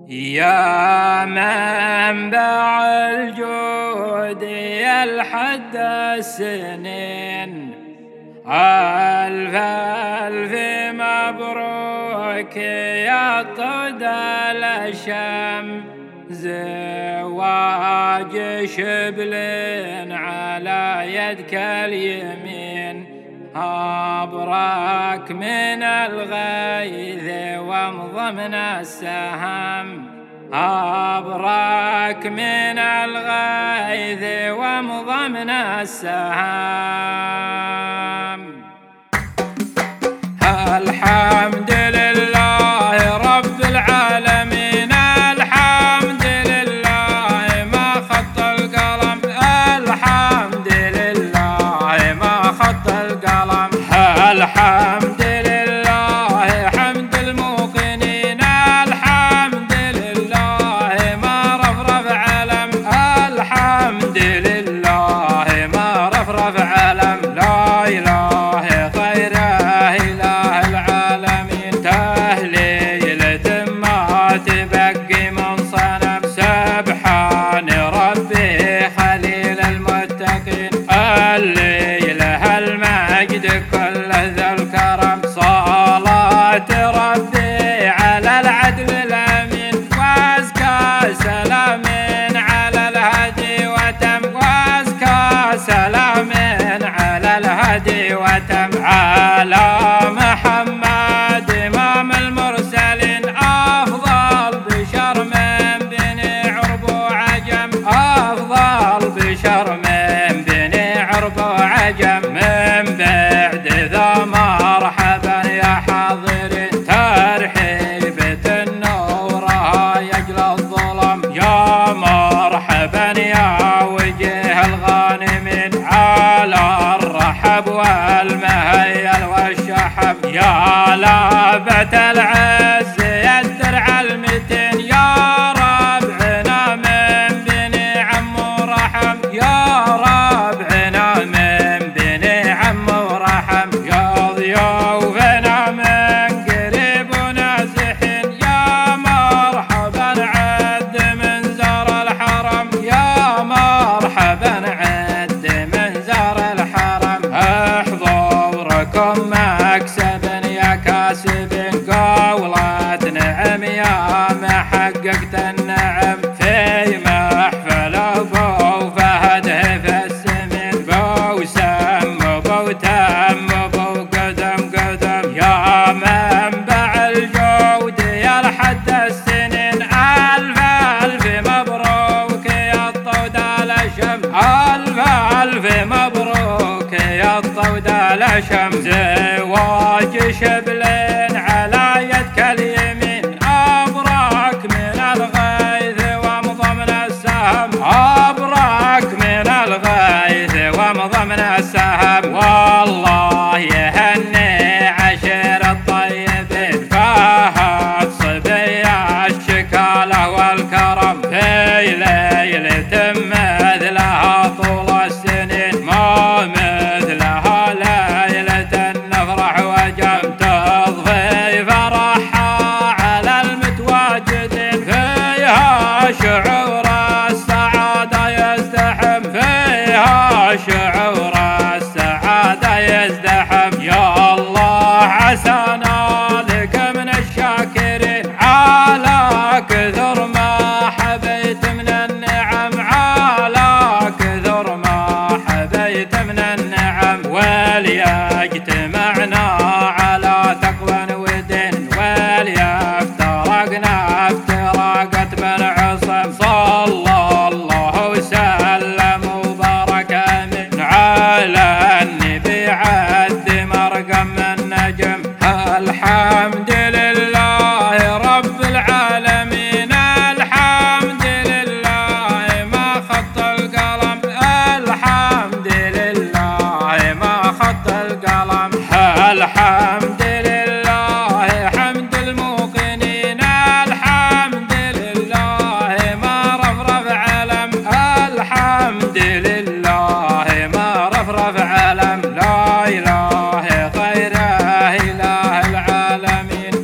يا منبع الجود يا الحد السنين، ألف ألف مبروك يا طود الأشم، زواج شبل على يدك اليمين، أبرك من الغيث ومضمن السهم، أبرك من الغيث ومضمن السهم. الحمد لله رب العالمين، الحمد لله ما خط القلم، الحمد لله ما خط القلم، الحمد لله حمد الموقنين، الحمد لله ما رفرف علم، الحمد لله ما رفرف علم، لا إله غيره إله العالمين، تهليلة ما تبقي من صنم، سبحان ربي خليل المتقين، الليلة المجد كله ذا الكرم، صلاة ربي على العدل الأمين، وأزكى سلام على الهدي وتم، وأزكى سلام على الهدي وتم، على محمد إمام المرسلين، أفضل بشر من بني عرب وعجم، أفضل بشر من بني عرب وعجم، من بعد ذا مرحبا يا حاضرين، ترحيبة النور يجل الظلم، يا مرحبا يا وجه الغانمين، على الرحب والمهيل والشحب، يا لابة العز يا الدرع المتين، يا ربعنا من بني عم ورحم، يا ربعنا من بني عم ورحم، يا ضيوفنا من قريب ونازحين، يا مرحبا عد من زار الحرم، يا مرحبا عد من زار الحرم، احضركم مكسب يا كاسبين، قولة نعم يا محققت النعم، في محفل ابو فهد في السمين، بو سم بو تم بو قدم قدم، يا منبع الجود يا الحد السنين، ألف ألف مبروك يا الطود الأشم، ألف ألف مبروك يا الطود الأشم، زواج شبلين على يدك اليمين، أبرك من الغيث ومضمن السهم، أبرك من الغيث ومضمن السهم، والله يهني عشير الطيبين، فهد صبي الشكالة والكرم، في ليلة مثلها طول السنين، ما مثلها ليلة نفرح وجم، تضفي فرحها على المتواجدين، فيها شعور السعادة يزدحم، فيها شعور السعادة يزدحم، يا الله عسانا لك من الشاكرين، على كثر ما حبيت من النعم، على كثر ما حبيت من النعم، وليجتمعنا على تقوى ودين، وليفترقنا افتراقة بالعصم، صلى الله وسلم وبارك امين على النبي عد مرقم النجم، الحمد لله رب العالمين، الحمد لله ما خط القلم، الحمد لله ما خط القلم، الحمد لله حمد الموقنين، الحمد لله ما رفرف علم، الحمد لله ما رفرف علم، لا إله غيره إله العالمين.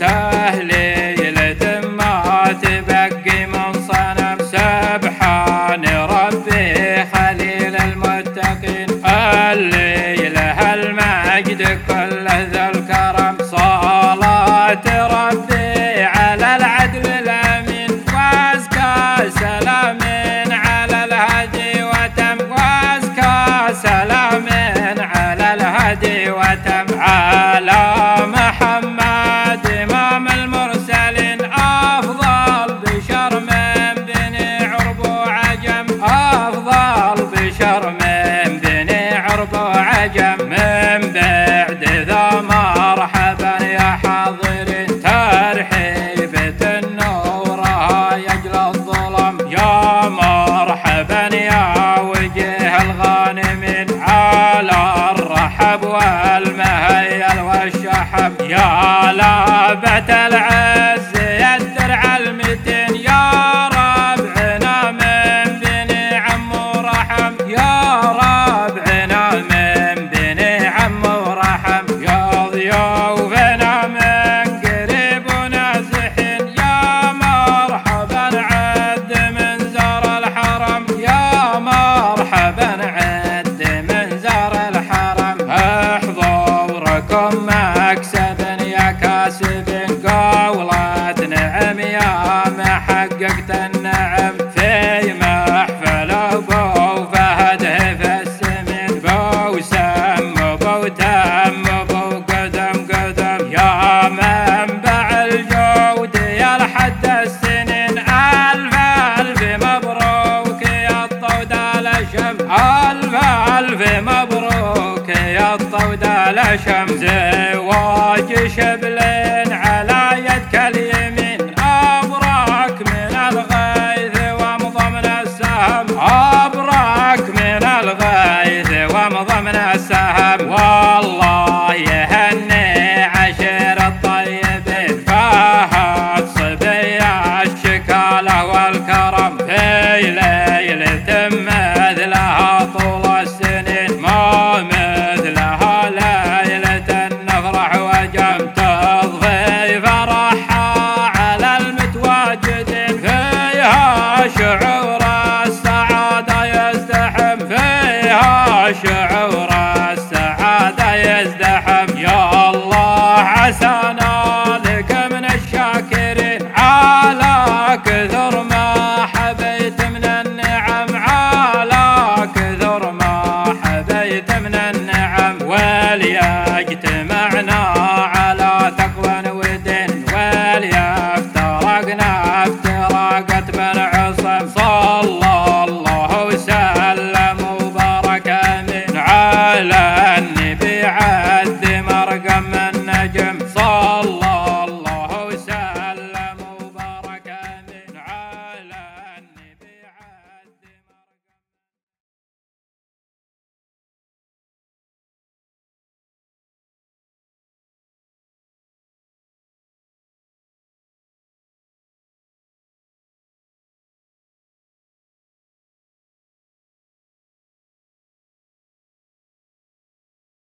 ثابت العز يا الدرع المتين يا ربعنا من بني عم ورحم يا ربعنا من بني عم ورحم يا ضيوفنا من قريب ونازحين يا مرحبا عد من زار الحرم يا مرحبا عد من زار الحرم احضوركم مكسب يا كاسب قولة نعم يا محققت النعم في محفل ابو فهد في السمين بو سم بو تم بو قدم قدم يا منبع الجود يا لحد السنين الف الف مبروك يا الطود الشم الف الف مبروك يا الطود الشم